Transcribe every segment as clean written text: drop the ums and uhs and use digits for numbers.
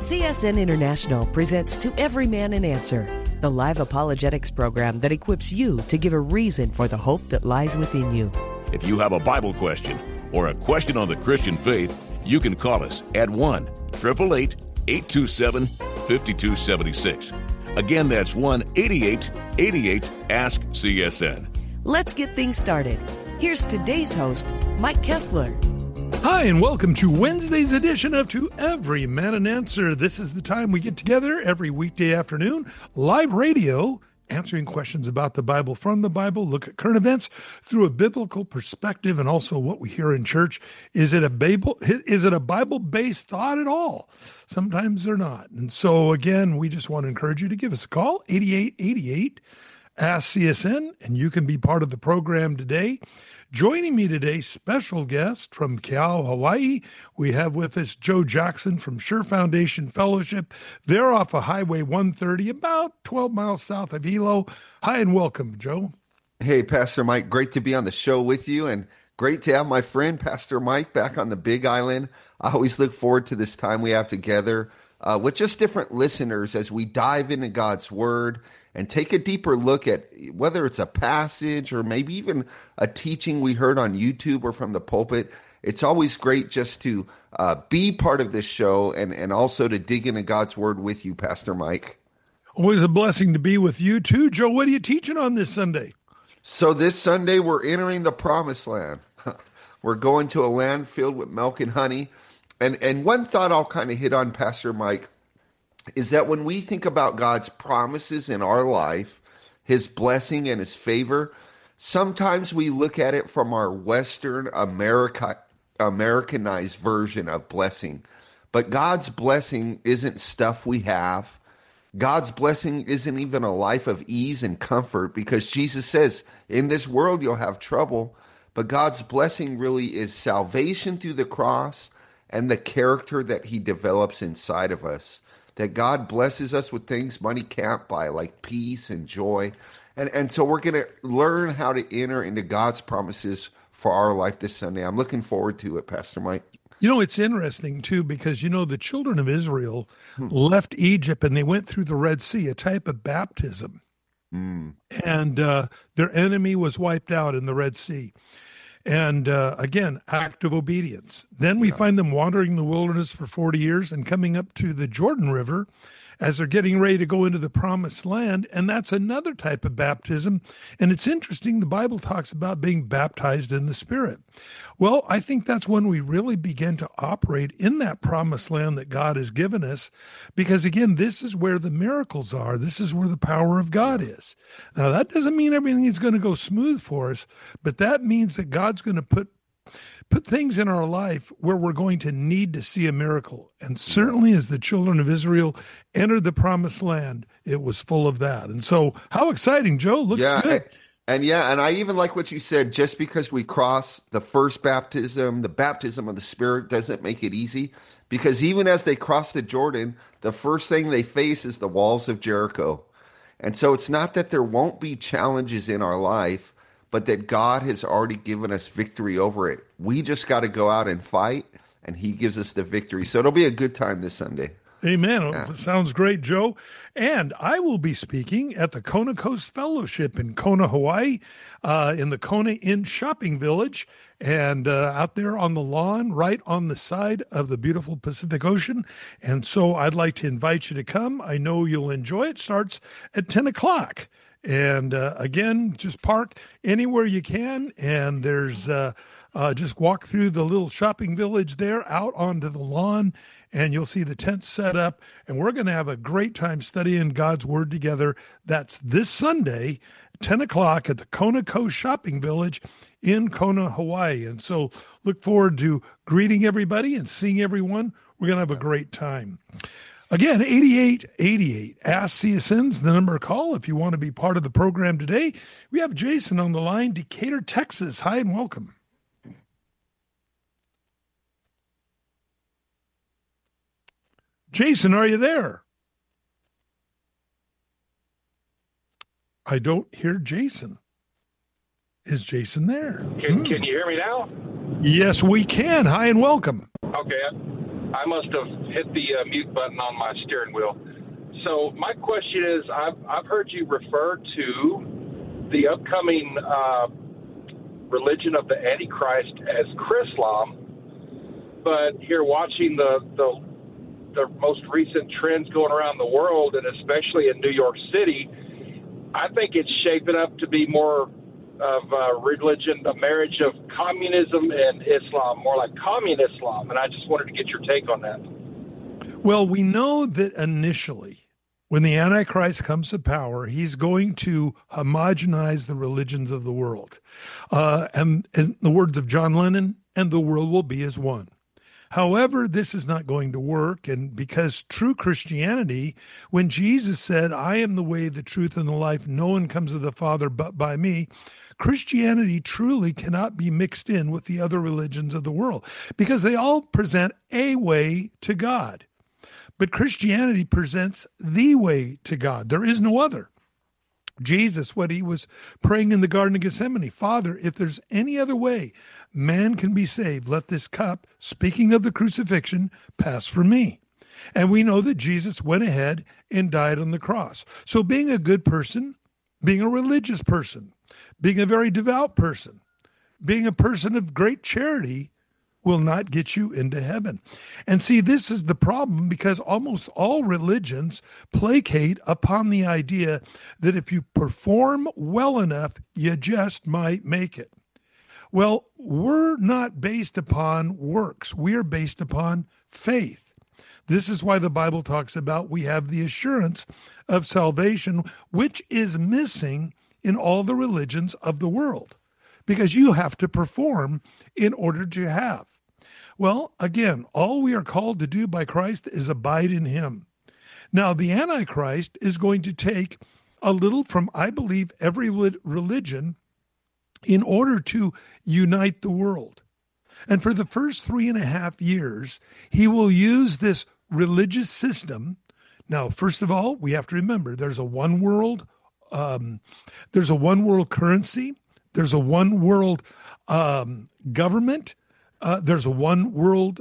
CSN International presents To Every Man an Answer, the live apologetics program that equips you to give a reason for the hope that lies within you. If you have a Bible question or a question on the Christian faith, you can call us at 1-888-827-5276. Again, that's 1-8888-ASK-CSN. Let's get things started. Here's today's host, Mike Kessler. Hi, and welcome to Wednesday's edition of To Every Man an Answer. This is the time we get together every weekday afternoon, live radio, answering questions about the Bible from the Bible, look at current events through a biblical perspective, and also what we hear in church. Is it a Bible-based thought at all? Sometimes they're not. And so, again, we just want to encourage you to give us a call, 8888 Ask CSN, and you can be part of the program today. Joining me today, special guest from Kea, Hawaii. We have with us Joe Jackson from Sure Foundation Fellowship. They're off of Highway 130, about 12 miles south of Hilo. Hi and welcome, Joe. Hey, Pastor Mike. Great to be on the show with you, and great to have my friend, Pastor Mike, back on the Big Island. I always look forward to this time we have together with just different listeners as we dive into God's Word and take a deeper look at whether it's a passage or maybe even a teaching we heard on YouTube or from the pulpit. It's always great just to be part of this show and also to dig into God's Word with you, Pastor Mike. Always a blessing to be with you too. Joe, what are you teaching on this Sunday? So this Sunday, we're entering the Promised Land. We're going to a land filled with milk and honey. And one thought I'll kind of hit on, Pastor Mike, is that when we think about God's promises in our life, his blessing and his favor, sometimes we look at it from our Western Americanized version of blessing. But God's blessing isn't stuff we have. God's blessing isn't even a life of ease and comfort, because Jesus says, in this world you'll have trouble. But God's blessing really is salvation through the cross and the character that he develops inside of us. That God blesses us with things money can't buy, like peace and joy. And so we're going to learn how to enter into God's promises for our life this Sunday. I'm looking forward to it, Pastor Mike. You know, it's interesting, too, because, the children of Israel left Egypt and they went through the Red Sea, a type of baptism. And their enemy was wiped out in the Red Sea. And again, act of obedience. Then we find them wandering in the wilderness for 40 years and coming up to the Jordan River as they're getting ready to go into the Promised Land. And that's another type of baptism. And it's interesting, the Bible talks about being baptized in the Spirit. Well, I think that's when we really begin to operate in that Promised Land that God has given us. Because again, this is where the miracles are. This is where the power of God is. Now, that doesn't mean everything is going to go smooth for us, but that means that God's going to put things in our life where we're going to need to see a miracle. And certainly as the children of Israel entered the Promised Land, it was full of that. And so how exciting, Joe. Looks good. And I even like what you said, just because we cross the first baptism, the baptism of the Spirit, doesn't make it easy. Because even as they cross the Jordan, the first thing they face is the walls of Jericho. And so it's not that there won't be challenges in our life, but that God has already given us victory over it. We just got to go out and fight, and he gives us the victory. So it'll be a good time this Sunday. Amen. Yeah. Sounds great, Joe. And I will be speaking at the Kona Coast Fellowship in Kona, Hawaii, in the Kona Inn Shopping Village, and out there on the lawn, right on the side of the beautiful Pacific Ocean. And so I'd like to invite you to come. I know you'll enjoy it. Starts at 10 o'clock. And again, just park anywhere you can. And there's just walk through the little shopping village there out onto the lawn, and you'll see the tents set up. And we're going to have a great time studying God's Word together. That's this Sunday, 10 o'clock at the Kona Coast Shopping Village in Kona, Hawaii. And so look forward to greeting everybody and seeing everyone. We're going to have a great time. Again, 8888 Ask CSN's the number to call if you want to be part of the program today. We have Jason on the line, Decatur, Texas. Hi and welcome. Jason, are you there? I don't hear Jason. Is Jason there? Can you hear me now? Yes, we can. Hi and welcome. Okay. I must have hit the mute button on my steering wheel. So my question is, I've heard you refer to the upcoming religion of the Antichrist as Chrislam, but here watching the most recent trends going around the world, and especially in New York City, I think it's shaping up to be more of religion, a marriage of communism and Islam, more like communist Islam. And I just wanted to get your take on that. Well, we know that initially, when the Antichrist comes to power, he's going to homogenize the religions of the world. And in the words of John Lennon, and the world will be as one. However, this is not going to work, and because true Christianity, when Jesus said, I am the way, the truth, and the life, no one comes to the Father but by me, Christianity truly cannot be mixed in with the other religions of the world, because they all present a way to God. But Christianity presents the way to God. There is no other. Jesus, what he was praying in the Garden of Gethsemane, Father, if there's any other way man can be saved, let this cup, speaking of the crucifixion, pass from me. And we know that Jesus went ahead and died on the cross. So being a good person, being a religious person, being a very devout person, being a person of great charity will not get you into heaven. And see, this is the problem, because almost all religions placate upon the idea that if you perform well enough, you just might make it. Well, we're not based upon works. We are based upon faith. This is why the Bible talks about we have the assurance of salvation, which is missing in all the religions of the world, because you have to perform in order to have. Well, again, all we are called to do by Christ is abide in him. Now, the Antichrist is going to take a little from, I believe, every religion in order to unite the world. And for the first 3.5 years, he will use this religious system. Now, first of all, we have to remember there's a one world currency, there's a one world government, there's a one world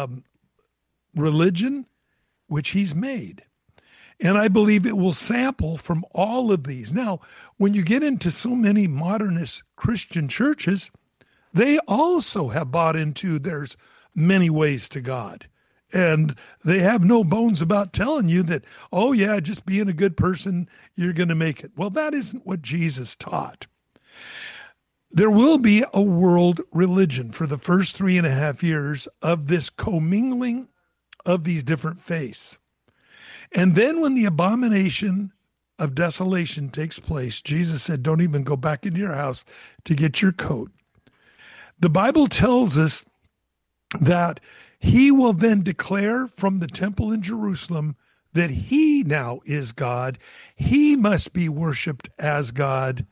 religion, which he's made. And I believe it will sample from all of these. Now, when you get into so many modernist Christian churches, they also have bought into there's many ways to God. And they have no bones about telling you that, oh yeah, just being a good person, you're going to make it. Well, that isn't what Jesus taught. There will be a world religion for the first 3.5 years of this commingling of these different faiths. And then when the abomination of desolation takes place, Jesus said, don't even go back into your house to get your coat. The Bible tells us that he will then declare from the temple in Jerusalem that he now is God. He must be worshiped as God.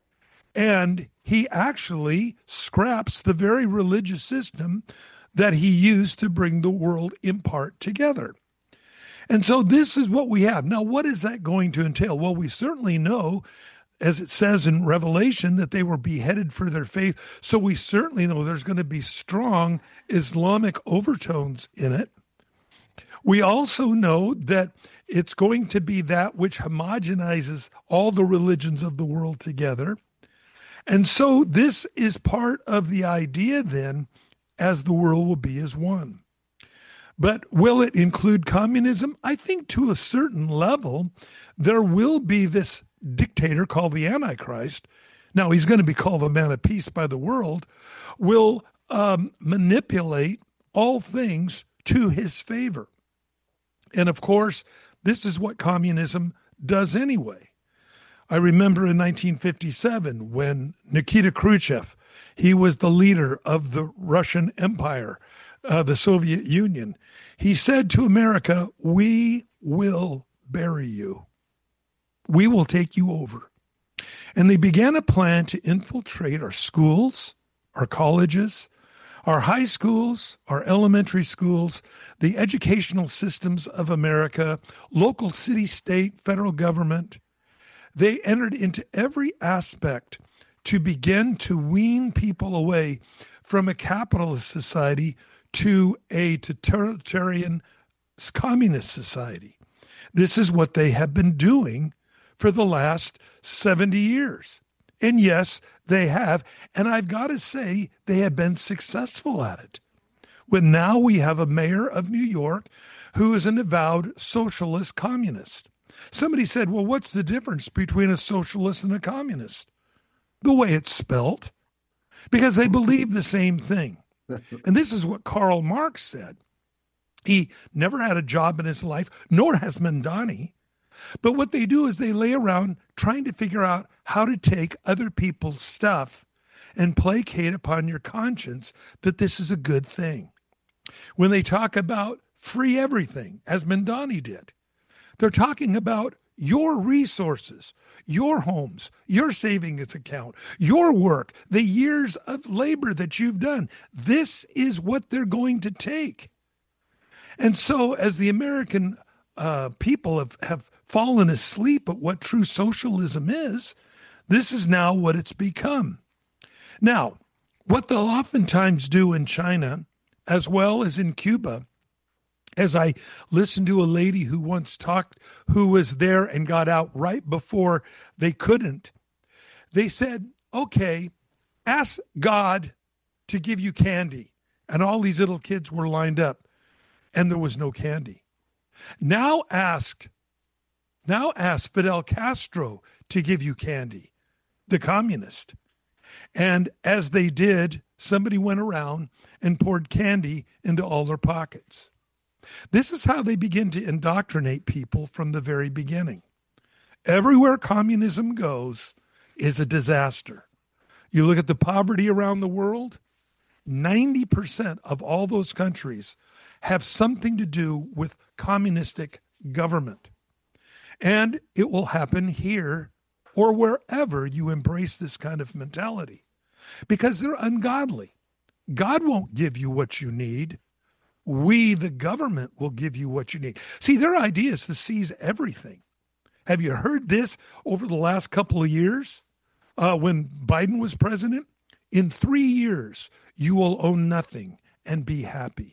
And he actually scraps the very religious system that he used to bring the world in part together. And so this is what we have. Now, what is that going to entail? Well, we certainly know, as it says in Revelation, that they were beheaded for their faith. So we certainly know there's going to be strong Islamic overtones in it. We also know that it's going to be that which homogenizes all the religions of the world together. And so this is part of the idea then, as the world will be as one. But will it include communism? I think to a certain level, there will be this dictator called the Antichrist. Now, he's going to be called a man of peace by the world, will manipulate all things to his favor. And of course, this is what communism does anyway. I remember in 1957 when Nikita Khrushchev, he was the leader of the Russian Empire, the Soviet Union. He said to America, we will bury you. We will take you over. And they began a plan to infiltrate our schools, our colleges, our high schools, our elementary schools, the educational systems of America, local city, state, federal government. They entered into every aspect to begin to wean people away from a capitalist society to a totalitarian communist society. This is what they have been doing for the last 70 years. And yes, they have. And I've got to say, they have been successful at it. When now we have a mayor of New York who is an avowed socialist communist. Somebody said, well, what's the difference between a socialist and a communist? The way it's spelt. Because they believe the same thing. And this is what Karl Marx said. He never had a job in his life, nor has Mamdani. But what they do is they lay around trying to figure out how to take other people's stuff and placate upon your conscience that this is a good thing. When they talk about free everything, as Mamdani did, they're talking about your resources, your homes, your savings account, your work, the years of labor that you've done. This is what they're going to take. And so as the American people have fallen asleep at what true socialism is, this is now what it's become. Now, what they'll oftentimes do in China, as well as in Cuba, as I listened to a lady who once talked, who was there and got out right before they couldn't, they said, okay, ask God to give you candy. And all these little kids were lined up, and there was no candy. Now ask Fidel Castro to give you candy, the communist. And as they did, somebody went around and poured candy into all their pockets. This is how they begin to indoctrinate people from the very beginning. Everywhere communism goes is a disaster. You look at the poverty around the world, 90% of all those countries have something to do with communistic government. And it will happen here or wherever you embrace this kind of mentality, because they're ungodly. God won't give you what you need. We, the government, will give you what you need. See, their idea is to seize everything. Have you heard this over the last couple of years when Biden was president? In 3 years, you will own nothing and be happy.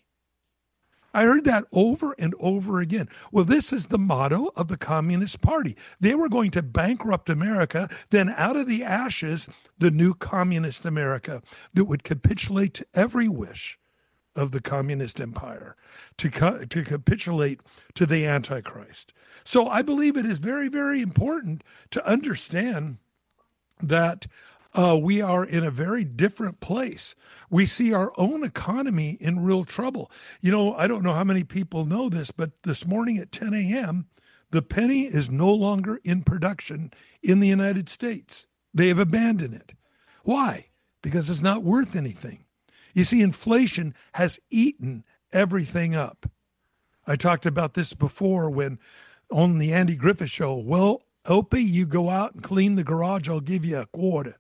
I heard that over and over again. Well, this is the motto of the Communist Party. They were going to bankrupt America, then out of the ashes, the new communist America that would capitulate to every wish of the communist empire, to capitulate to the Antichrist. So I believe it is very, very important to understand that we are in a very different place. We see our own economy in real trouble. You know, I don't know how many people know this, but this morning at 10 a.m., the penny is no longer in production in the United States. They have abandoned it. Why? Because it's not worth anything. You see, inflation has eaten everything up. I talked about this before when on the Andy Griffith Show. Well, Opie, you go out and clean the garage, I'll give you a quarter.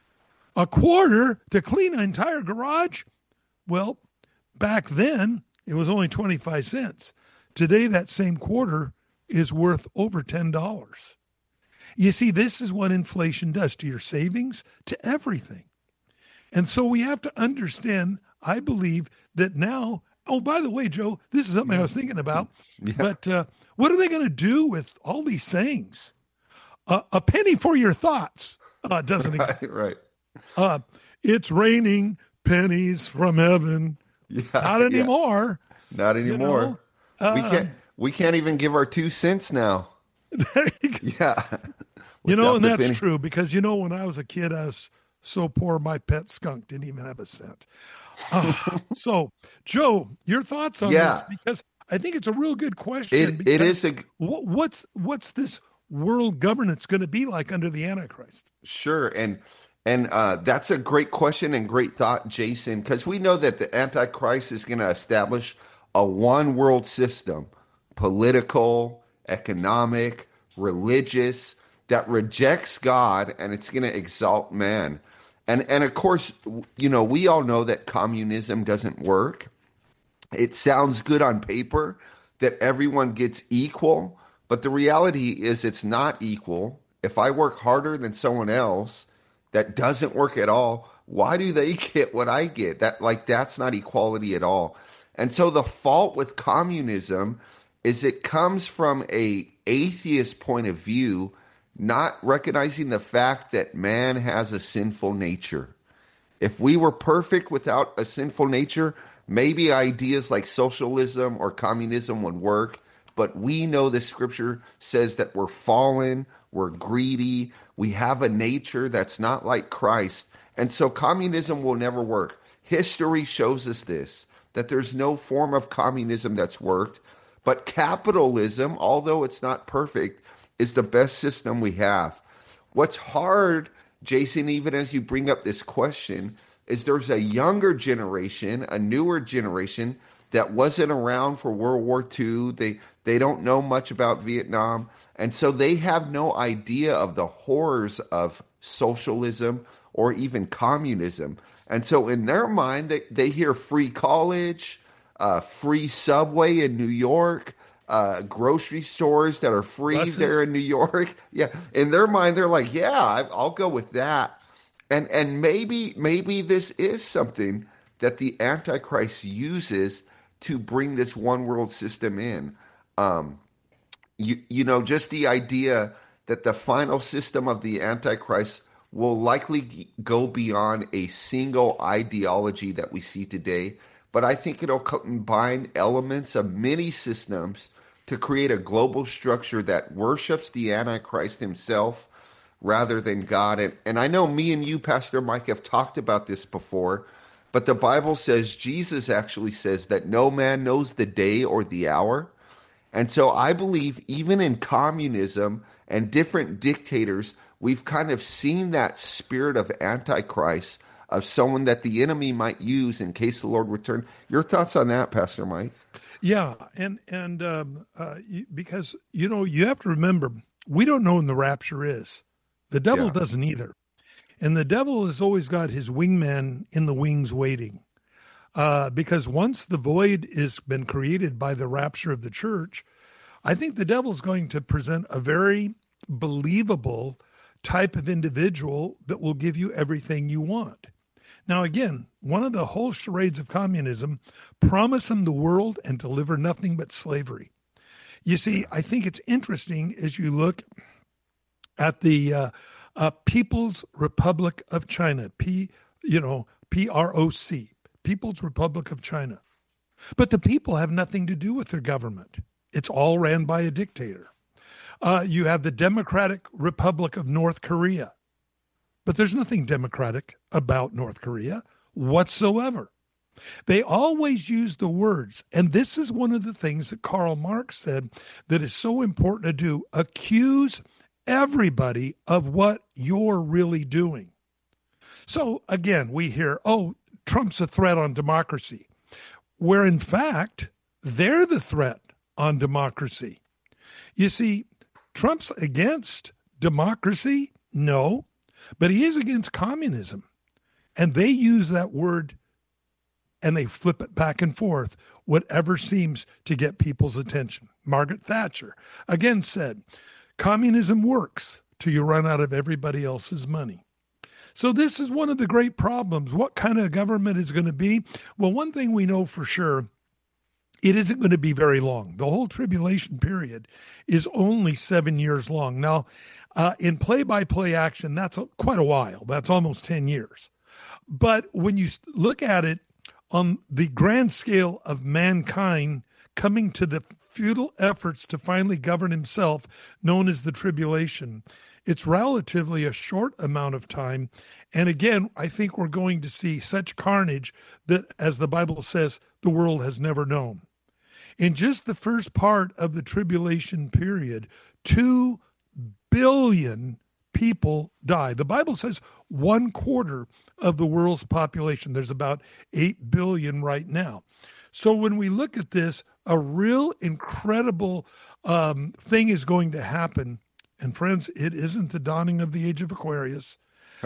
A quarter to clean an entire garage? Well, back then, it was only 25 cents. Today, that same quarter is worth over $10. You see, this is what inflation does to your savings, to everything. And so we have to understand, I believe, that now, oh, by the way, Joe, this is something I was thinking about, but what are they going to do with all these sayings? A penny for your thoughts doesn't exist. Right. It's raining pennies from heaven. Yeah, Not anymore. Not anymore. You know? We can't even give our 2 cents now. There you go. Yeah. You know, and that's penny. true, because, you know, when I was a kid, I was so poor, my pet skunk didn't even have a cent. So, Joe, your thoughts on this? Because I think it's a real good question. It is what's this world governance going to be like under the Antichrist? Sure, and that's a great question and great thought, Jason, because we know that the Antichrist is going to establish a one world system, political, economic, religious, that rejects God, and it's going to exalt man. And of course, you know, we all know that communism doesn't work. It sounds good on paper that everyone gets equal, but the reality is it's not equal. If I work harder than someone else, that doesn't work at all, why do they get what I get? That's not equality at all. And so the fault with communism is it comes from a atheist point of view, not recognizing the fact that man has a sinful nature. If we were perfect without a sinful nature, maybe ideas like socialism or communism would work. But we know the scripture says that we're fallen, we're greedy, we have a nature that's not like Christ. And so communism will never work. History shows us this, that there's no form of communism that's worked. But capitalism, although it's not perfect, is the best system we have. What's hard, Jason, even as you bring up this question, is there's a younger generation, a newer generation that wasn't around for World War II. They don't know much about Vietnam. And so they have no idea of the horrors of socialism or even communism. And so in their mind, they hear free college, free subway in New York, grocery stores that are free Buses there in New York. Yeah. In their mind, they're like, yeah, I'll go with that. And maybe this is something that the Antichrist uses to bring this one world system in. Just the idea that the final system of the Antichrist will likely go beyond a single ideology that we see today. But I think it'll combine elements of many systems to create a global structure that worships the Antichrist himself rather than God. And I know me and you, Pastor Mike, have talked about this before, but the Bible says, Jesus actually says that no man knows the day or the hour. And so I believe even in communism and different dictators, we've kind of seen that spirit of Antichrist, of someone that the enemy might use in case the Lord returned. Your thoughts on that, Pastor Mike? Yeah, and because, you have to remember, we don't know when the rapture is. The devil doesn't either. And the devil has always got his wingman in the wings waiting. Because once the void has been created by the rapture of the church, I think the devil's going to present a very believable type of individual that will give you everything you want. Now, again, one of the whole charades of communism, promise them the world and deliver nothing but slavery. You see, I think it's interesting as you look at the People's Republic of China, PROC, People's Republic of China. But the people have nothing to do with their government. It's all ran by a dictator. You have the Democratic Republic of North Korea. But there's nothing democratic about North Korea whatsoever. They always use the words, and this is one of the things that Karl Marx said that is so important to do, accuse everybody of what you're really doing. So again, we hear, Trump's a threat on democracy, where in fact, they're the threat on democracy. You see, Trump's against democracy? No. But he is against communism. And they use that word and they flip it back and forth, whatever seems to get people's attention. Margaret Thatcher again said, communism works till you run out of everybody else's money. So this is one of the great problems. What kind of government is going to be? Well, one thing we know for sure, it isn't going to be very long. The whole tribulation period is only 7 years long. Now, in play-by-play action, that's quite a while. That's almost 10 years. But when you look at it on the grand scale of mankind coming to the futile efforts to finally govern himself, known as the tribulation, it's relatively a short amount of time. And again, I think we're going to see such carnage that, as the Bible says, the world has never known. In just the first part of the tribulation period, 2 billion people die. The Bible says 1/4 of the world's population. There's about 8 billion right now. So when we look at this, a real incredible thing is going to happen. And friends, it isn't the dawning of the age of Aquarius.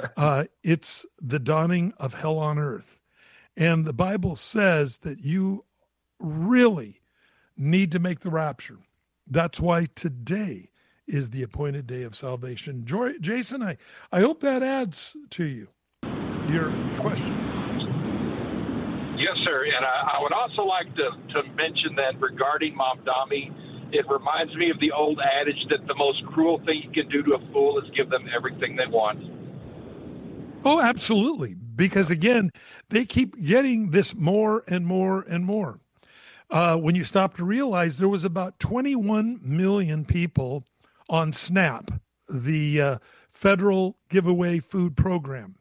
It's the dawning of hell on earth. And the Bible says that you really need to make the rapture. That's why today is the appointed day of salvation. Jason, I hope that adds to your question. Yes, sir. And I would also like to mention that regarding Mamdani, it reminds me of the old adage that the most cruel thing you can do to a fool is give them everything they want. Oh, absolutely. Because again, they keep getting this more and more and more. When you stop to realize there was about 21 million people on SNAP, the federal giveaway food program.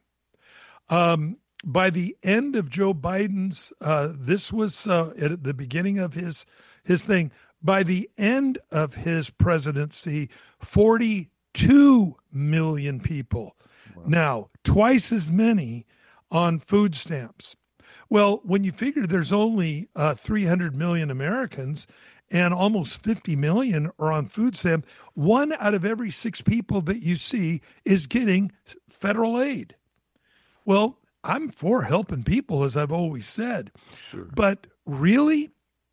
By the end of Joe Biden's, this was at the beginning of his thing. By the end of his presidency, 42 million people. Wow. Now, twice as many on food stamps. Well, when you figure there's only 300 million Americans and almost 50 million are on food stamp, 1 out of every 6 people that you see is getting federal aid. Well, I'm for helping people, as I've always said. Sure. But really,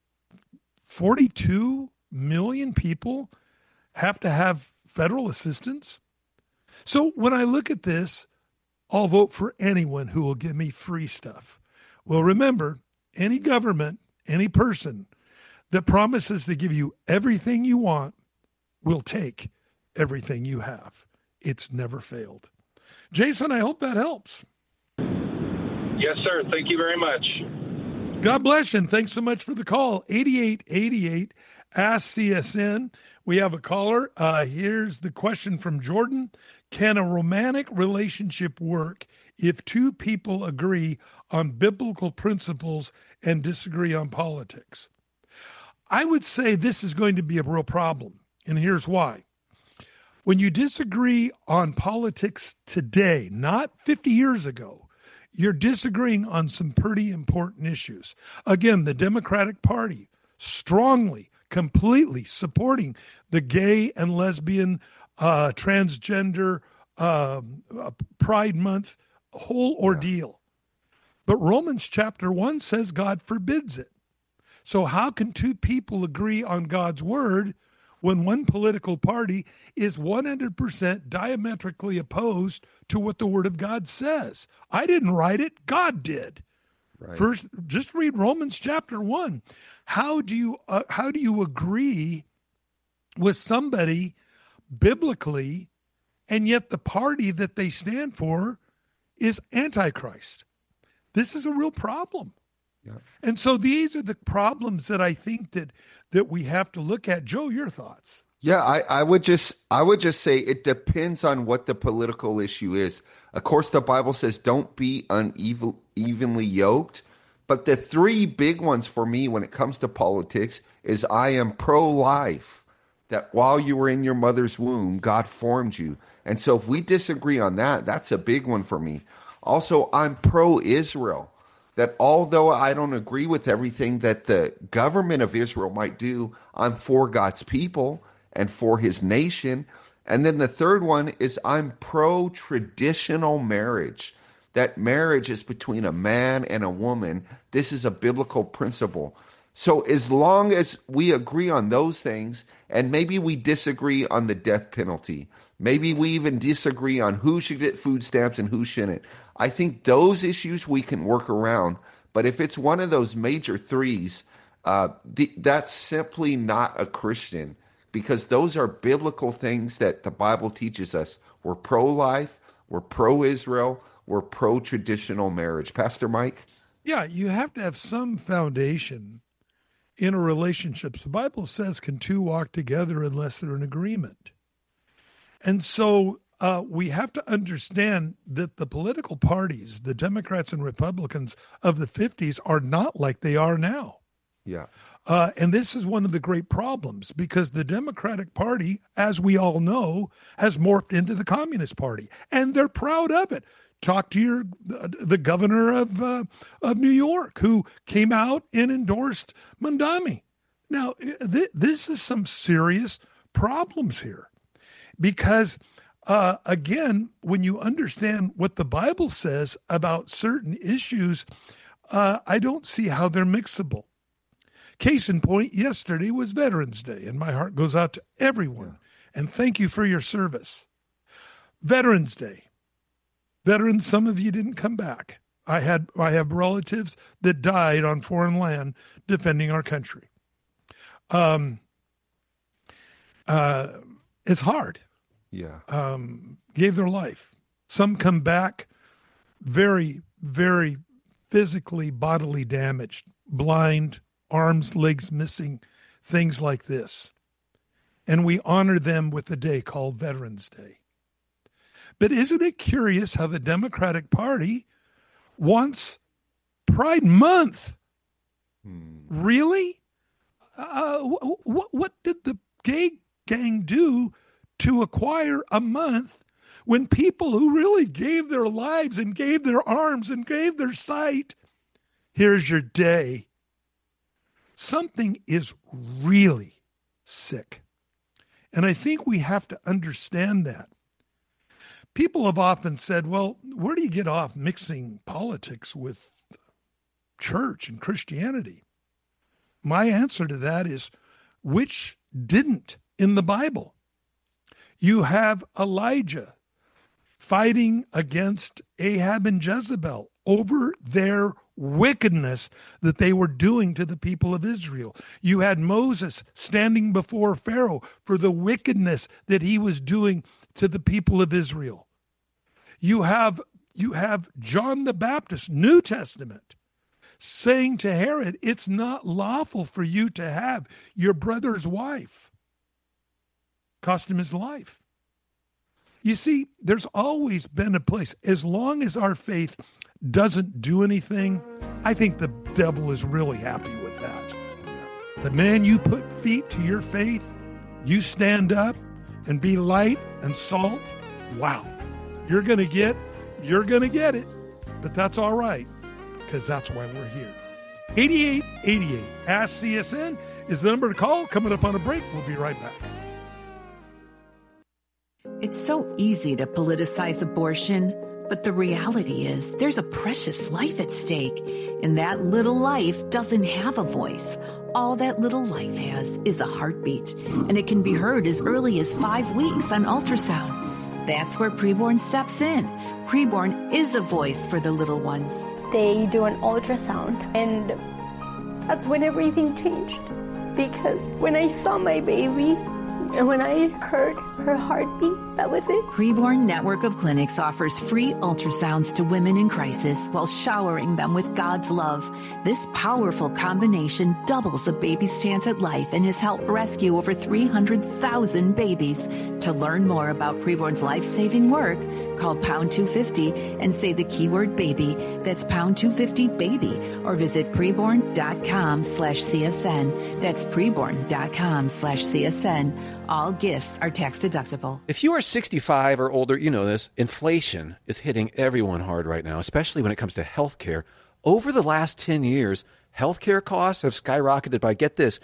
42 million people have to have federal assistance? So when I look at this, I'll vote for anyone who will give me free stuff. Well, remember, any government, any person that promises to give you everything you want will take everything you have. It's never failed. Jason, I hope that helps. Yes, sir. Thank you very much. God bless you, and thanks so much for the call. 8888 Ask CSN. We have a caller. Here's the question from Jordan. Can a romantic relationship work if two people agree on biblical principles and disagree on politics? I would say this is going to be a real problem, and here's why. When you disagree on politics today, not 50 years ago, you're disagreeing on some pretty important issues. Again, the Democratic Party strongly, completely supporting the gay and lesbian, transgender, Pride Month whole ordeal. But Romans chapter 1 says God forbids it. So how can two people agree on God's word when one political party is 100% diametrically opposed to what the Word of God says? I didn't write it. God did. Right. First, just read Romans chapter 1. How do you agree with somebody biblically, and yet the party that they stand for is Antichrist? This is a real problem. Yeah. And so these are the problems that I think that we have to look at. Joe, your thoughts? Yeah, I would just say it depends on what the political issue is. Of course, the Bible says don't be unevenly yoked. But the three big ones for me when it comes to politics is I am pro-life, that while you were in your mother's womb, God formed you. And so if we disagree on that, that's a big one for me. Also, I'm pro-Israel, that although I don't agree with everything that the government of Israel might do, I'm for God's people and for his nation. And then the third one is I'm pro-traditional marriage, that marriage is between a man and a woman. This is a biblical principle. So as long as we agree on those things, and maybe we disagree on the death penalty, maybe we even disagree on who should get food stamps and who shouldn't, I think those issues we can work around. But if it's one of those major threes, that's simply not a Christian, because those are biblical things that the Bible teaches us. We're pro-life, we're pro-Israel, we're pro-traditional marriage. Pastor Mike? Yeah, you have to have some foundation in a relationship. The Bible says, can two walk together unless they're in agreement? And so we have to understand that the political parties, the Democrats and Republicans of the 50s, are not like they are now. Yeah. And this is one of the great problems, because the Democratic Party, as we all know, has morphed into the Communist Party, and they're proud of it. Talk to the governor of New York, who came out and endorsed Mamdani. Now, this is some serious problems here, because again, when you understand what the Bible says about certain issues, I don't see how they're mixable. Case in point, yesterday was Veterans Day, and my heart goes out to everyone and thank you for your service. Veterans Day. Veterans, some of you didn't come back. I have relatives that died on foreign land defending our country. It's hard. Yeah. Gave their life. Some come back very, very physically, bodily damaged, blind, arms, legs missing, things like this. And we honor them with a day called Veterans Day. But isn't it curious how the Democratic Party wants Pride Month? Really? What did the gay gang do to acquire a month when people who really gave their lives and gave their arms and gave their sight, here's your day? Something is really sick. And I think we have to understand that. People have often said, well, where do you get off mixing politics with church and Christianity? My answer to that is, which didn't in the Bible? You have Elijah fighting against Ahab and Jezebel over their wickedness that they were doing to the people of Israel. You had Moses standing before Pharaoh for the wickedness that he was doing to the people of Israel. You have John the Baptist, New Testament, saying to Herod, it's not lawful for you to have your brother's wife. Cost him his life. You see, there's always been a place. As long as our faith doesn't do anything, I think the devil is really happy with that. The man, you put feet to your faith, you stand up and be light and salt. Wow. You're going to get it. But that's all right, because that's why we're here. 8888 Ask CSN is the number to call. Coming up on a break. We'll be right back. It's so easy to politicize abortion, but the reality is there's a precious life at stake, and that little life doesn't have a voice. All that little life has is a heartbeat, and it can be heard as early as 5 weeks on ultrasound. That's where Preborn steps in. Preborn is a voice for the little ones. They do an ultrasound, and that's when everything changed. Because when I saw my baby, and when I heard her heartbeat, that was it. Preborn Network of Clinics offers free ultrasounds to women in crisis while showering them with God's love. This powerful combination doubles a baby's chance at life and has helped rescue over 300,000 babies. To learn more about Preborn's life-saving work, call pound 250 and say the keyword baby. That's pound 250 baby, or visit preborn.com/CSN. That's preborn.com/CSN. All gifts are tax deductible. If you are 65 or older, you know this. Inflation is hitting everyone hard right now, especially when it comes to health care. Over the last 10 years, healthcare costs have skyrocketed by, get this,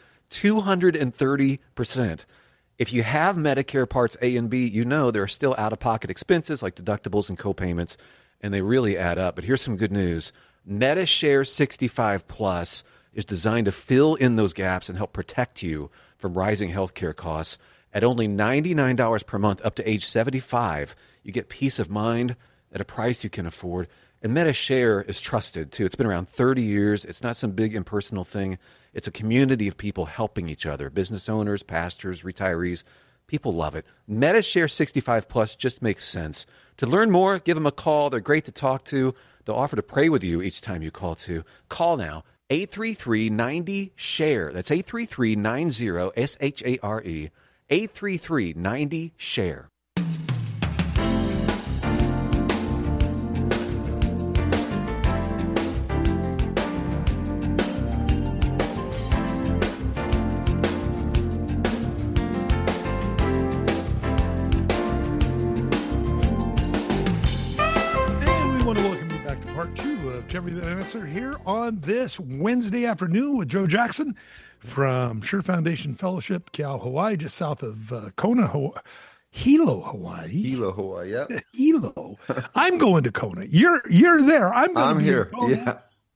230%. If you have Medicare Parts A and B, you know there are still out-of-pocket expenses like deductibles and copayments, and they really add up. But here's some good news. MediShare 65 Plus is designed to fill in those gaps and help protect you from rising healthcare costs. At only $99 per month up to age 75, you get peace of mind at a price you can afford. And MediShare is trusted, too. It's been around 30 years. It's not some big impersonal thing. It's a community of people helping each other, business owners, pastors, retirees. People love it. MediShare 65 Plus just makes sense. To learn more, give them a call. They're great to talk to. They'll offer to pray with you each time you call, too. Call now. 833-90-SHARE. That's 833-90-SHARE. 833-90-SHARE. Part 2 of Jeopardy! The Answer here on this Wednesday afternoon with Joe Jackson from Sure Foundation Fellowship, Kau, Hawaii, just south of Kona, Hawaii. Hilo, Hawaii. Hilo, Hawaii, yep. Hilo. I'm going to Kona. You're there. I'm here. Yeah.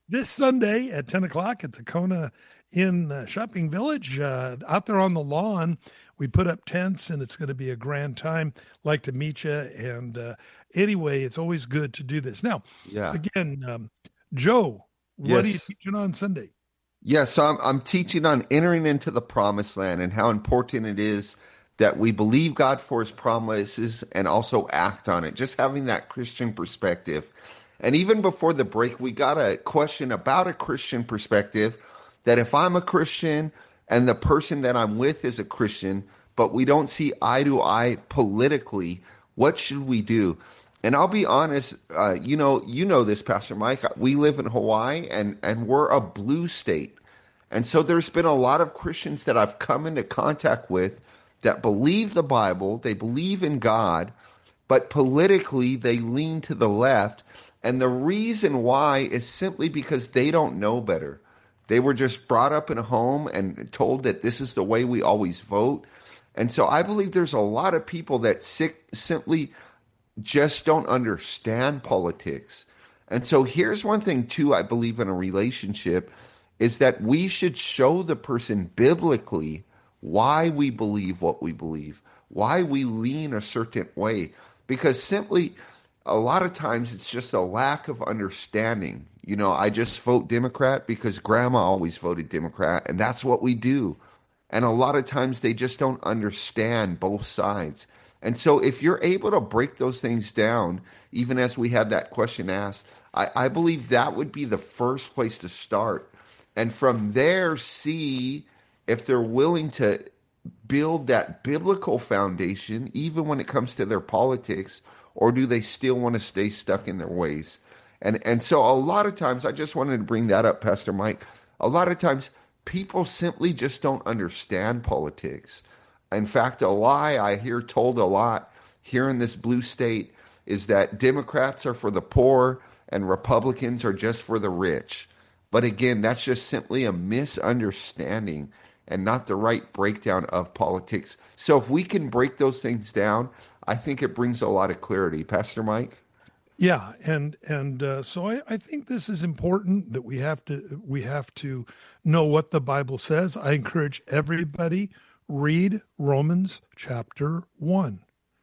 this Sunday at 10 o'clock at the Kona Inn Shopping Village, out there on the lawn. We put up tents, and it's going to be a grand time. Like to meet you. And anyway, it's always good to do this. Now, again, Joe, what are you teaching on Sunday? Yes, so I'm teaching on entering into the promised land and how important it is that we believe God for his promises and also act on it, just having that Christian perspective. And even before the break, we got a question about a Christian perspective, that if I'm a Christian and the person that I'm with is a Christian, but we don't see eye to eye politically, what should we do? And I'll be honest, you know this, Pastor Mike. We live in Hawaii, and we're a blue state. And so there's been a lot of Christians that I've come into contact with that believe the Bible, they believe in God, but politically they lean to the left. And the reason why is simply because they don't know better. They were just brought up in a home and told that this is the way we always vote. And so I believe there's a lot of people that simply just don't understand politics. And so here's one thing, too, I believe in a relationship, is that we should show the person biblically why we believe what we believe, why we lean a certain way. Because simply, a lot of times it's just a lack of understanding. You know, I just vote Democrat because grandma always voted Democrat, and that's what we do. And a lot of times they just don't understand both sides. And so if you're able to break those things down, even as we had that question asked, I believe that would be the first place to start. And from there, see if they're willing to build that biblical foundation, even when it comes to their politics, or do they still want to stay stuck in their ways? And so a lot of times, I just wanted to bring that up, Pastor Mike. A lot of times, people simply just don't understand politics. In fact, a lie I hear told a lot here in this blue state is that Democrats are for the poor and Republicans are just for the rich. But again, that's just simply a misunderstanding and not the right breakdown of politics. So if we can break those things down, I think it brings a lot of clarity. Pastor Mike? Yeah, and so I think this is important, that we have to know what the Bible says. I encourage everybody, read Romans chapter 1.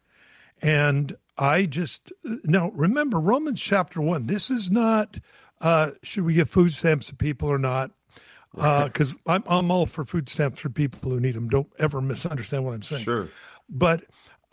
And now remember, Romans chapter 1, this is not, should we give food stamps to people or not? Because I'm all for food stamps for people who need them. Don't ever misunderstand what I'm saying. Sure. But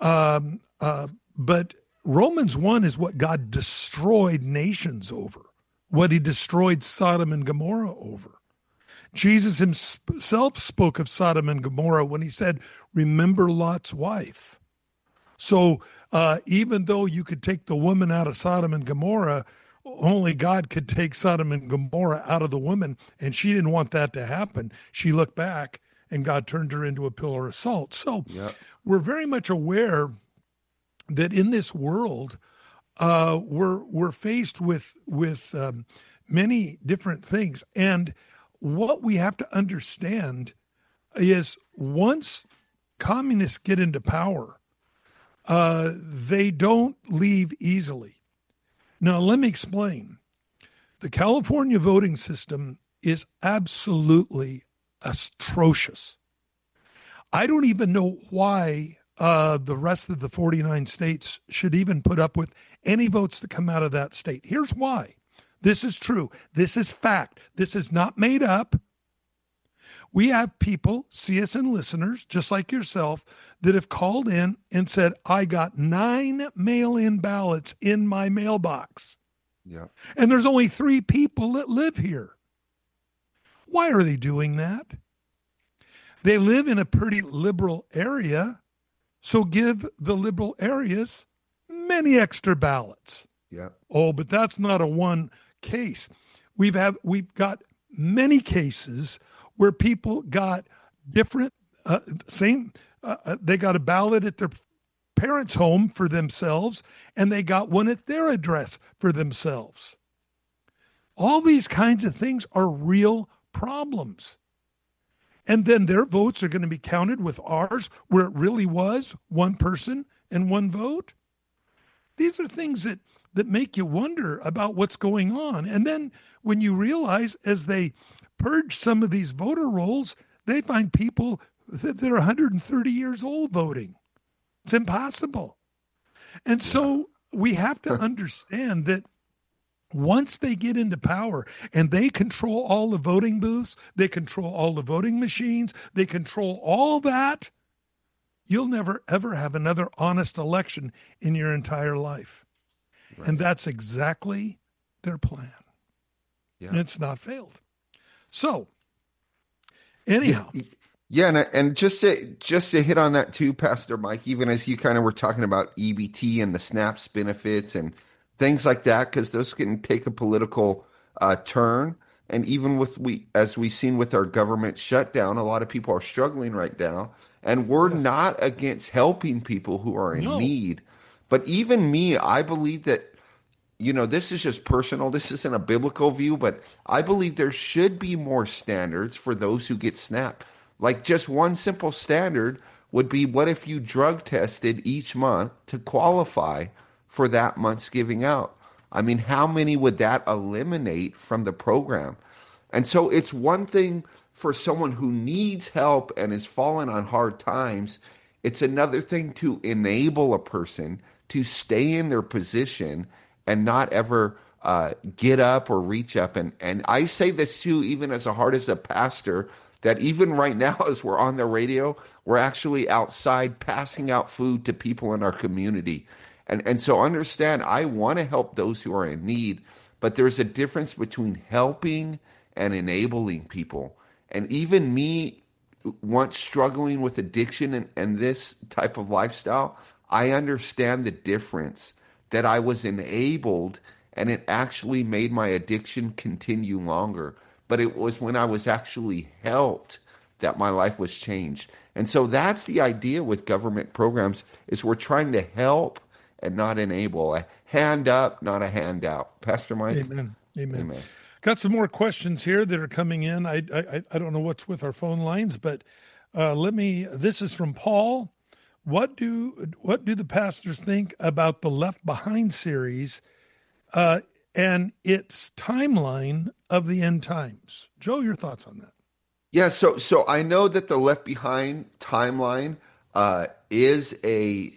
Romans 1 is what God destroyed nations over, what he destroyed Sodom and Gomorrah over. Jesus himself spoke of Sodom and Gomorrah when he said, remember Lot's wife. So even though you could take the woman out of Sodom and Gomorrah, only God could take Sodom and Gomorrah out of the woman, and she didn't want that to happen. She looked back, and God turned her into a pillar of salt. So we're very much aware that in this world, we're faced with many different things. And what we have to understand is once communists get into power, they don't leave easily. Now, let me explain. The California voting system is absolutely atrocious. I don't even know why the rest of the 49 states should even put up with any votes that come out of that state. Here's why. This is true. This is fact. This is not made up. We have people, CSN listeners, just like yourself, that have called in and said, I got 9 mail-in ballots in my mailbox. Yeah. And there's only 3 people that live here. Why are they doing that? They live in a pretty liberal area, so give the liberal areas many extra ballots. Yeah. Oh, but that's not a one case. We've got many cases where people got different, they got a ballot at their parents' home for themselves, and they got one at their address for themselves. All these kinds of things are real problems. And then their votes are going to be counted with ours, where it really was one person and one vote. These are things that that make you wonder about what's going on. And then when you realize as they purge some of these voter rolls, they find people that are 130 years old voting. It's impossible. And so we have to understand that once they get into power and they control all the voting booths, they control all the voting machines, they control all that, you'll never, ever have another honest election in your entire life. Right. And that's exactly their plan. Yeah. And it's not failed. So, anyhow. Yeah, and just to hit on that too, Pastor Mike, even as you kind of were talking about EBT and the SNAPS benefits and things like that, because those can take a political turn. And even as we've seen with our government shutdown, a lot of people are struggling right now. And we're not against helping people who are in need. But even me, I believe that, this is just personal. This isn't a biblical view, but I believe there should be more standards for those who get SNAP. Like just one simple standard would be, what if you drug tested each month to qualify for that month's giving out? I mean, how many would that eliminate from the program? And so it's one thing for someone who needs help and is fallen on hard times. It's another thing to enable a person to stay in their position and not ever get up or reach up. And I say this too, even as a pastor, that even right now as we're on the radio, we're actually outside passing out food to people in our community. And so understand, I want to help those who are in need, but there's a difference between helping and enabling people. And even me, once struggling with addiction and this type of lifestyle, I understand the difference, that I was enabled and it actually made my addiction continue longer. But it was when I was actually helped that my life was changed. And so that's the idea with government programs, is we're trying to help and not enable. A hand up, not a handout. Pastor Mike? Amen. Got some more questions here that are coming in. I don't know what's with our phone lines, but this is from Paul. What do the pastors think about the Left Behind series and its timeline of the end times? Joe, your thoughts on that? Yeah, so I know that the Left Behind timeline is a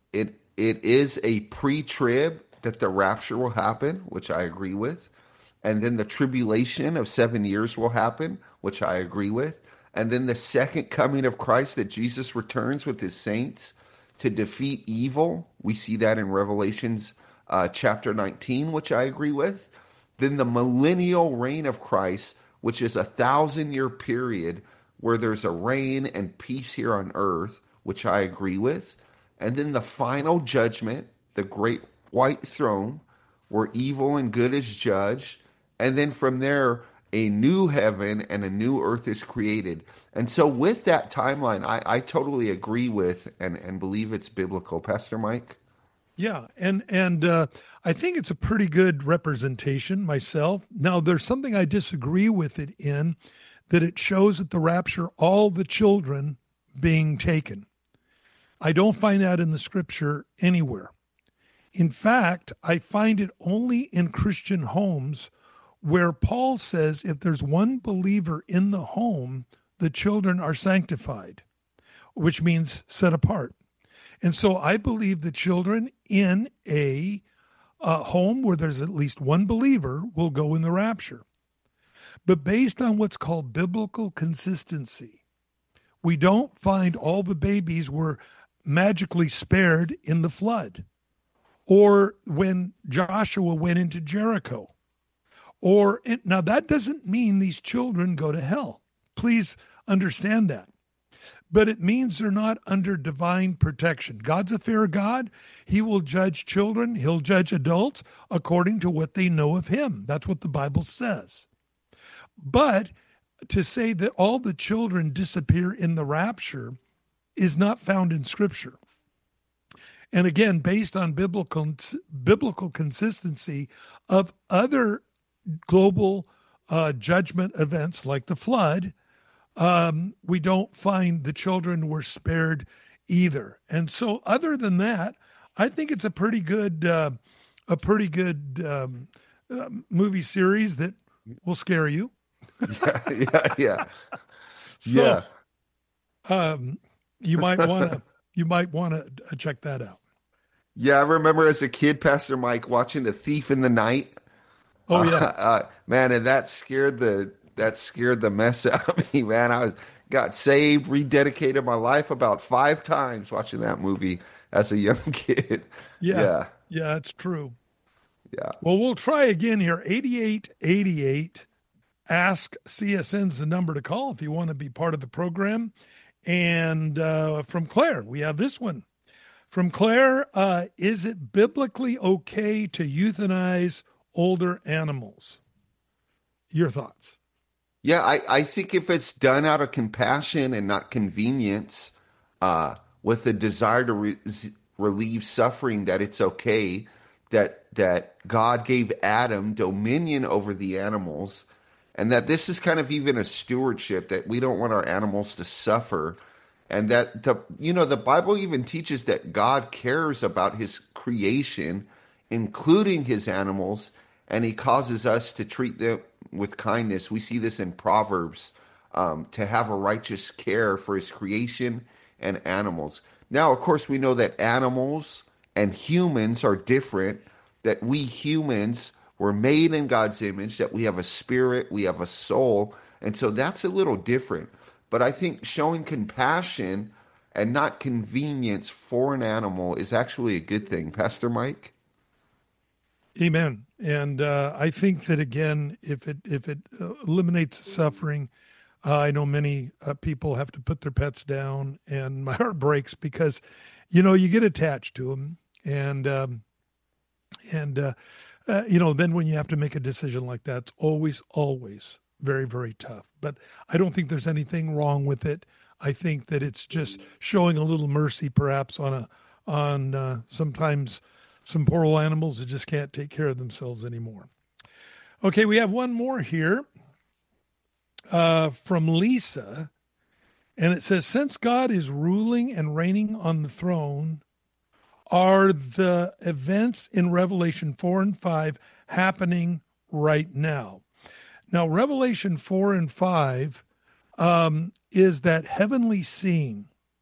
pre-trib, that the rapture will happen, which I agree with. And then the tribulation of 7 years will happen, which I agree with. And then the second coming of Christ, that Jesus returns with his saints to defeat evil. We see that in Revelations chapter 19, which I agree with. Then the millennial reign of Christ, which is a 1,000-year period where there's a reign and peace here on earth, which I agree with. And then the final judgment, the great white throne, where evil and good is judged. And then from there, a new heaven and a new earth is created. And so with that timeline, I totally agree with and believe it's biblical. Pastor Mike? Yeah, and I think it's a pretty good representation myself. Now, there's something I disagree with it in, that it shows at the rapture all the children being taken. I don't find that in the scripture anywhere. In fact, I find it only in Christian homes, where Paul says if there's one believer in the home, the children are sanctified, which means set apart. And so I believe the children in a home where there's at least one believer will go in the rapture. But based on what's called biblical consistency, we don't find all the babies were magically spared in the flood, or when Joshua went into Jericho. Now, that doesn't mean these children go to hell. Please understand that. But it means they're not under divine protection. God's a fair God. He will judge children. He'll judge adults according to what they know of him. That's what the Bible says. But to say that all the children disappear in the rapture is not found in Scripture. And again, based on biblical consistency of other global judgment events like the flood, we don't find the children were spared either. And so other than that, I think it's a pretty good a pretty good movie series that will scare you. Yeah. So, you might want to check that out. Yeah, I remember as a kid, Pastor Mike, watching A Thief in the Night. Oh yeah, man, and that scared the mess out of me, man. I got saved, rededicated my life about 5 times watching that movie as a young kid. Yeah, it's true. Yeah. Well, we'll try again here. 8888. Ask CSN's the number to call if you want to be part of the program. And from Claire, we have this one. From Claire, is it biblically okay to euthanize older animals? Your thoughts? Yeah, I think if it's done out of compassion and not convenience, with a desire to relieve suffering, that it's okay, that God gave Adam dominion over the animals, and that this is kind of even a stewardship, that we don't want our animals to suffer. And that the Bible even teaches that God cares about his creation, including his animals, and he causes us to treat them with kindness. We see this in Proverbs, to have a righteous care for his creation and animals. Now, of course, we know that animals and humans are different, that we humans were made in God's image, that we have a spirit, we have a soul, and so that's a little different. But I think showing compassion and not convenience for an animal is actually a good thing. Pastor Mike? Amen. And I think that, again, if it eliminates suffering, I know many people have to put their pets down, and my heart breaks because, you get attached to them. And then when you have to make a decision like that, it's always very, very tough. But I don't think there's anything wrong with it. I think that it's just showing a little mercy, perhaps, on sometimes some poor old animals that just can't take care of themselves anymore. Okay, we have one more here from Lisa, and it says, since God is ruling and reigning on the throne, are the events in Revelation 4 and 5 happening right now? Now, Revelation 4 and 5 is that heavenly scene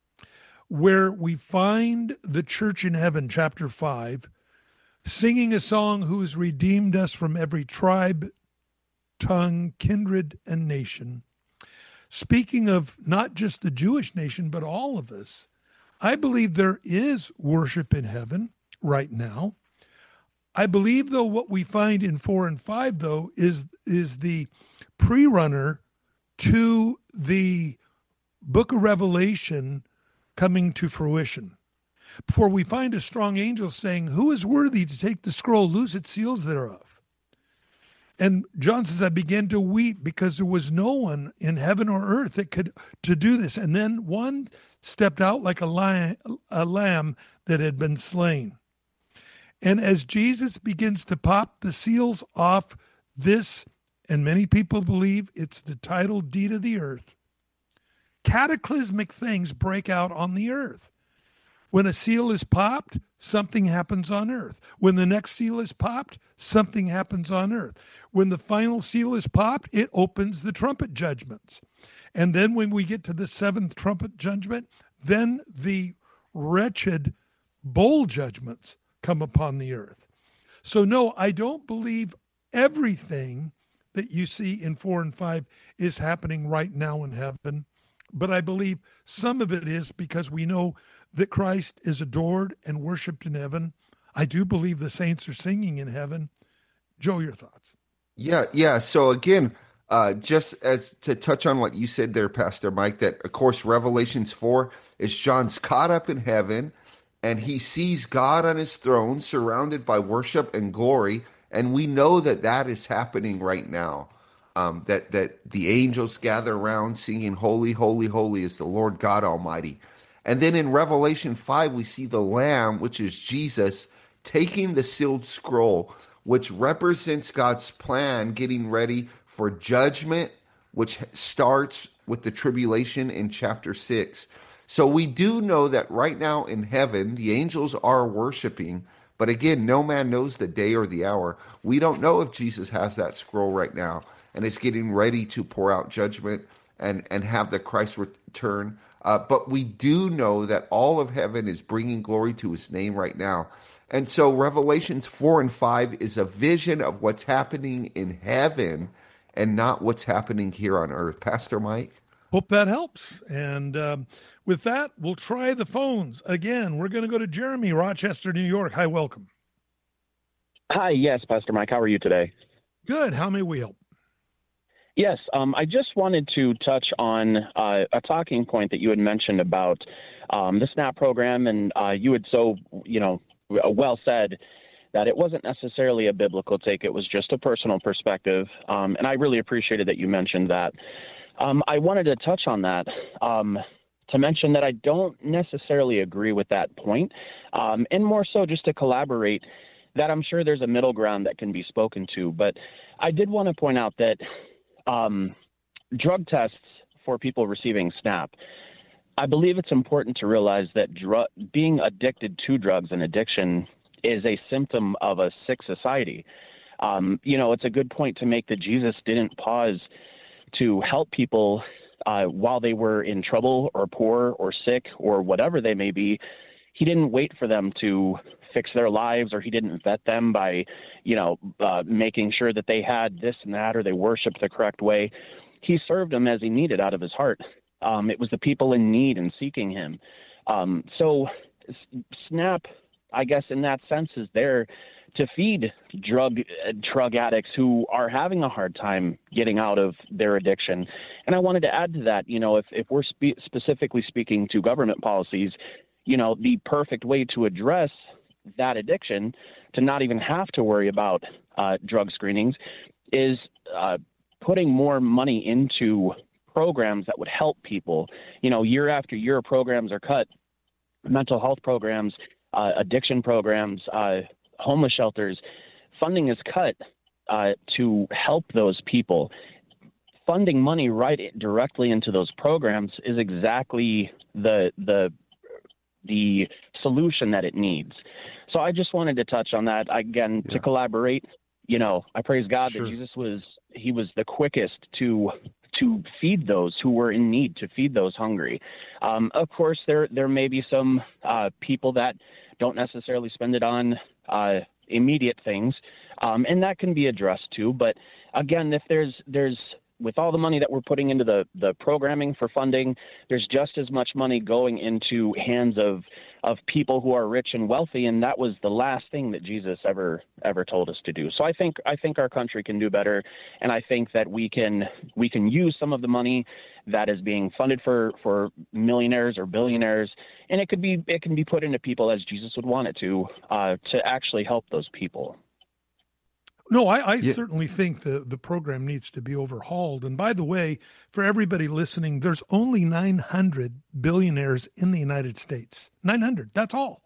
where we find the church in heaven, chapter 5, singing a song, who has redeemed us from every tribe, tongue, kindred, and nation. Speaking of not just the Jewish nation, but all of us, I believe there is worship in heaven right now. I believe, though, what we find in 4 and 5, though, is the pre-runner to the book of Revelation coming to fruition. For we find a strong angel saying, who is worthy to take the scroll, loose its seals thereof? And John says, I began to weep because there was no one in heaven or earth that could to do this. And then one stepped out like a lamb that had been slain. And as Jesus begins to pop the seals off this, and many people believe it's the title deed of the earth, cataclysmic things break out on the earth. When a seal is popped, something happens on earth. When the next seal is popped, something happens on earth. When the final seal is popped, it opens the trumpet judgments. And then when we get to the 7th trumpet judgment, then the wretched bowl judgments come upon the earth. So no, I don't believe everything that you see in 4 and 5 is happening right now in heaven, but I believe some of it is because we know that Christ is adored and worshiped in heaven. I do believe the saints are singing in heaven. Joe, your thoughts? Yeah. So again, just as to touch on what you said there, Pastor Mike, that of course Revelations 4 is John's caught up in heaven, and he sees God on his throne surrounded by worship and glory. And we know that that is happening right now, that the angels gather around singing, holy, holy, holy is the Lord God Almighty. And then in Revelation 5, we see the Lamb, which is Jesus, taking the sealed scroll, which represents God's plan getting ready for judgment, which starts with the tribulation in chapter 6. So we do know that right now in heaven, the angels are worshiping, But again, no man knows the day or the hour. We don't know if Jesus has that scroll right now and is getting ready to pour out judgment and have the Christ return. But we do know that all of heaven is bringing glory to his name right now. And so Revelations 4 and 5 is a vision of what's happening in heaven and not what's happening here on earth. Pastor Mike? Hope that helps. And with that, we'll try the phones. Again, we're going to go to Jeremy, Rochester, New York. Hi, welcome. Hi, yes, Pastor Mike. How are you today? Good. How may we help? Yes, I just wanted to touch on a talking point that you had mentioned about the SNAP program, and you had well said that it wasn't necessarily a biblical take. It was just a personal perspective, and I really appreciated that you mentioned that. I wanted to touch on that to mention that I don't necessarily agree with that point, and more so just to collaborate that I'm sure there's a middle ground that can be spoken to. But I did want to point out that drug tests for people receiving SNAP, I believe it's important to realize that being addicted to drugs and addiction is a symptom of a sick society. It's a good point to make that Jesus didn't pause to help people while they were in trouble or poor or sick or whatever they may be. He didn't wait for them to fix their lives, or he didn't vet them by, making sure that they had this and that, or they worshiped the correct way. He served them as he needed out of his heart. It was the people in need and seeking him. So SNAP, I guess in that sense, is there to feed drug addicts who are having a hard time getting out of their addiction. And I wanted to add to that, if we're specifically speaking to government policies, the perfect way to address that addiction, to not even have to worry about drug screenings, is putting more money into programs that would help people. Year after year, programs are cut. Mental health programs, addiction programs, homeless shelters, funding is cut to help those people. Funding money right directly into those programs is exactly the solution that it needs. So I just wanted to touch on that again, to collaborate. I praise God that Jesus was the quickest to feed those who were in need, to feed those hungry. Of course, there may be some people that don't necessarily spend it on immediate things, and that can be addressed too. But again, if there's with all the money that we're putting into the programming for funding, there's just as much money going into hands of people who are rich and wealthy, and that was the last thing that Jesus ever told us to do. So I think our country can do better, and I think that we can use some of the money that is being funded for millionaires or billionaires, and it can be put into people as Jesus would want it to actually help those people. No, I certainly think the program needs to be overhauled. And by the way, for everybody listening, there's only 900 billionaires in the United States. 900, that's all.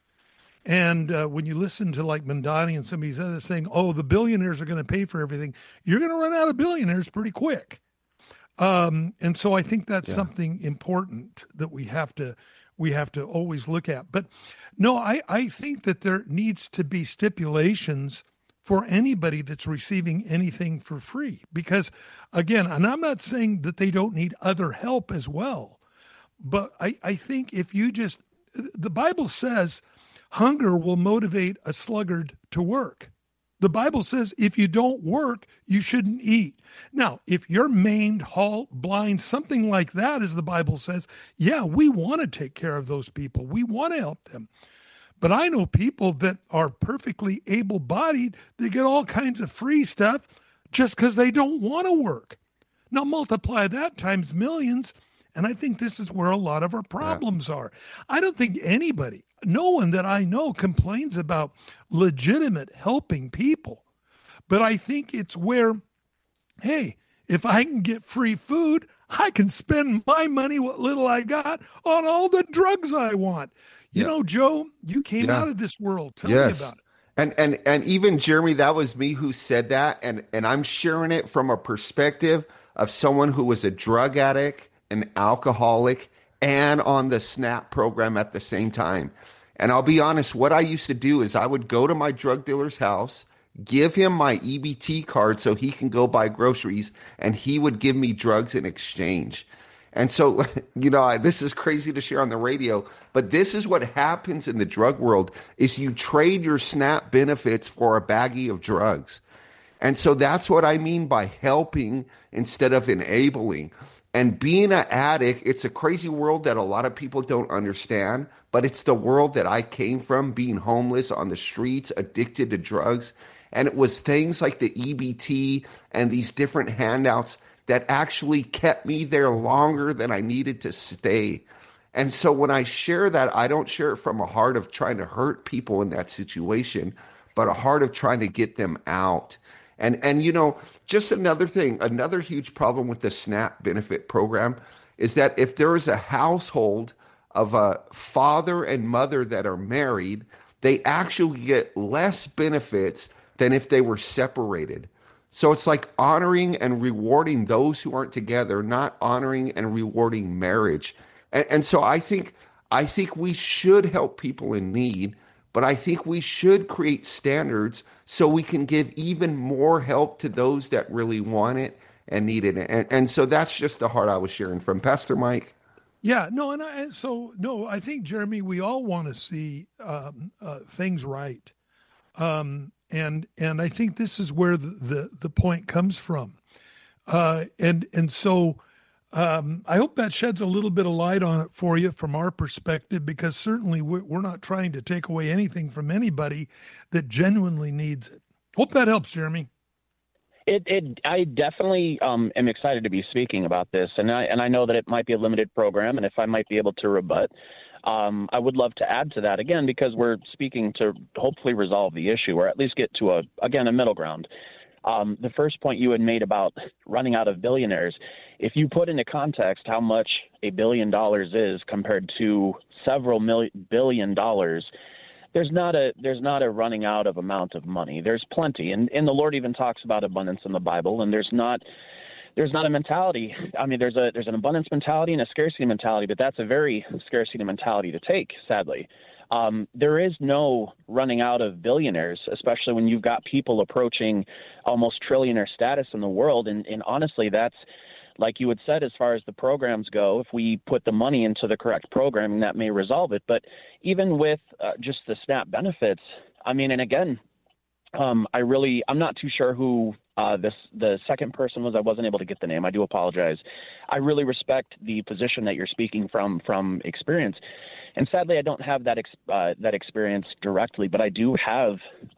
And when you listen to like Mondani and some of these others saying, oh, the billionaires are going to pay for everything, you're going to run out of billionaires pretty quick. And so I think that's something important that we have to always look at. But no, I think that there needs to be stipulations for anybody that's receiving anything for free. Because, again, and I'm not saying that they don't need other help as well, but I think if you just, the Bible says hunger will motivate a sluggard to work. The Bible says if you don't work, you shouldn't eat. Now, if you're maimed, halt, blind, something like that, as the Bible says, yeah, we want to take care of those people. We want to help them. But I know people that are perfectly able-bodied, they get all kinds of free stuff just because they don't want to work. Now multiply that times millions, and I think this is where a lot of our problems are. I don't think anybody, no one that I know complains about legitimate helping people. But I think it's where, hey, if I can get free food, I can spend my money, what little I got, on all the drugs I want. You know, Joe, you came out of this world. Tell me about it. And even Jeremy, that was me who said that. And I'm sharing it from a perspective of someone who was a drug addict, an alcoholic, and on the SNAP program at the same time. And I'll be honest, what I used to do is I would go to my drug dealer's house, give him my EBT card so he can go buy groceries, and he would give me drugs in exchange. And so, this is crazy to share on the radio, but this is what happens in the drug world is you trade your SNAP benefits for a baggie of drugs. And so that's what I mean by helping instead of enabling. And being an addict, it's a crazy world that a lot of people don't understand, but it's the world that I came from, being homeless on the streets, addicted to drugs. And it was things like the EBT and these different handouts that actually kept me there longer than I needed to stay. And so when I share that, I don't share it from a heart of trying to hurt people in that situation, but a heart of trying to get them out. And just another thing, another huge problem with the SNAP benefit program is that if there is a household of a father and mother that are married, they actually get less benefits than if they were separated. So it's like honoring and rewarding those who aren't together, not honoring and rewarding marriage. And so I think we should help people in need, but I think we should create standards so we can give even more help to those that really want it and need it. And so that's just the heart I was sharing from. Pastor Mike? Yeah, no, I think, Jeremy, we all want to see things right. And I think this is where the point comes from. So I hope that sheds a little bit of light on it for you from our perspective, because certainly we're not trying to take away anything from anybody that genuinely needs it. Hope that helps, Jeremy. I definitely am excited to be speaking about this, and I know that it might be a limited program, and if I might be able to rebut, I would love to add to that again, because we're speaking to hopefully resolve the issue, or at least get to a middle ground. The first point you had made about running out of billionaires, if you put into context how much $1 billion is compared to several billion dollars, there's not a running out of amount of money. There's plenty, and the Lord even talks about abundance in the Bible, and there's not a mentality. I mean, there's an abundance mentality and a scarcity mentality, but that's a very scarcity mentality to take, sadly. There is no running out of billionaires, especially when you've got people approaching almost trillionaire status in the world. And honestly, that's, like you had said, as far as the programs go, if we put the money into the correct programming, that may resolve it. But even with just the SNAP benefits, I mean, and again, I'm not too sure who the second person was. I wasn't able to get the name. I do apologize. I really respect the position that you're speaking from experience. And sadly, I don't have that experience directly, but I do have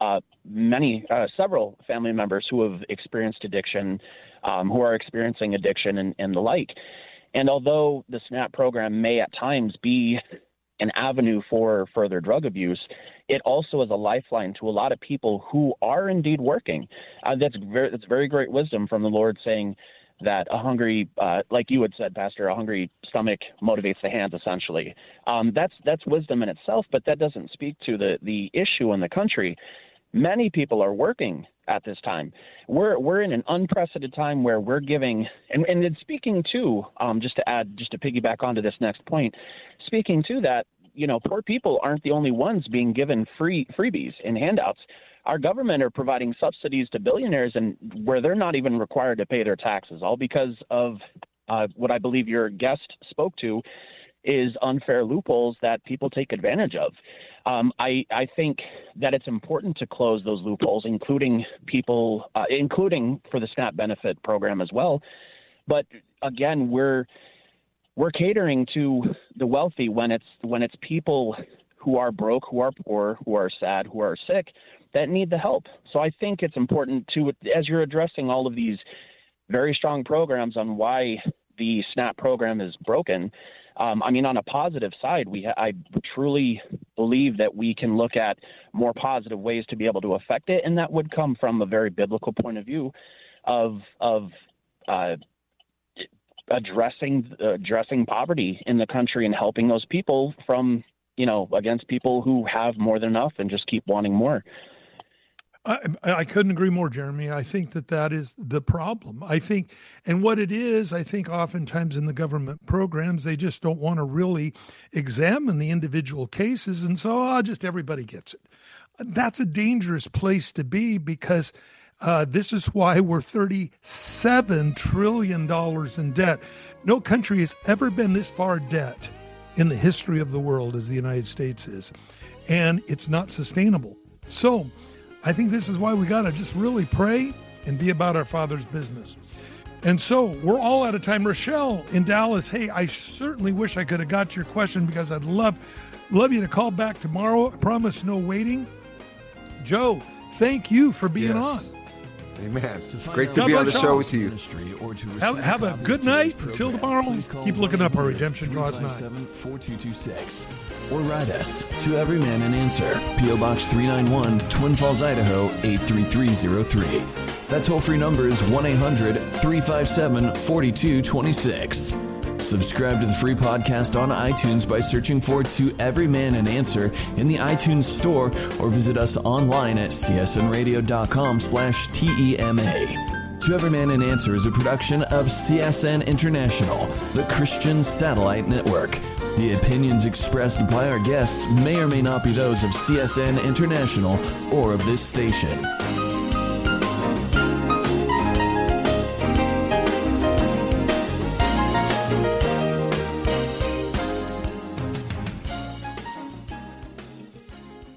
several family members who have experienced addiction, who are experiencing addiction and the like. And although the SNAP program may at times be an avenue for further drug abuse, it also is a lifeline to a lot of people who are indeed working. That's very great wisdom from the Lord, saying that a hungry, like you had said, Pastor, a hungry stomach motivates the hands, essentially. That's wisdom in itself, but that doesn't speak to the issue in the country. Many people are working at this time. We're in an unprecedented time where we're giving, and speaking to, just to piggyback onto this next point, speaking to that, poor people aren't the only ones being given freebies and handouts. Our government are providing subsidies to billionaires, and where they're not even required to pay their taxes, all because of what I believe your guest spoke to is unfair loopholes that people take advantage of. I think that it's important to close those loopholes, including for the SNAP benefit program as well. But again, we're catering to the wealthy when it's people who are broke, who are poor, who are sad, who are sick, that need the help. So I think it's important to, as you're addressing all of these very strong programs on why the SNAP program is broken, on a positive side, I truly believe that we can look at more positive ways to be able to affect it, and that would come from a very biblical point of view of addressing poverty in the country and helping those people from, against people who have more than enough and just keep wanting more. I couldn't agree more, Jeremy. I think that is the problem. I think, and what it is, I think oftentimes in the government programs, they just don't want to really examine the individual cases. And so just everybody gets it. That's a dangerous place to be, because this is why we're $37 trillion in debt. No country has ever been this far in debt in the history of the world as the United States is. And it's not sustainable. So I think this is why we got to just really pray and be about our Father's business. And so we're all out of time. Rochelle in Dallas, hey, I certainly wish I could have got your question, because I'd love you to call back tomorrow. I promise no waiting. Joe, thank you for being on. Amen. It's great to be on the show with you. Have a good night. Until tomorrow, keep looking up. Our redemption draws nigh. 4226. Or write us to Every Man an Answer, P.O. Box 391, Twin Falls, Idaho 83303. That toll-free number is 1-800-357-4226. Subscribe to the free podcast on iTunes by searching for To Every Man an Answer in the iTunes store, or visit us online at csnradio.com/TEMA. To Every Man an Answer is a production of CSN International, the Christian Satellite Network. The opinions expressed by our guests may or may not be those of CSN International or of this station.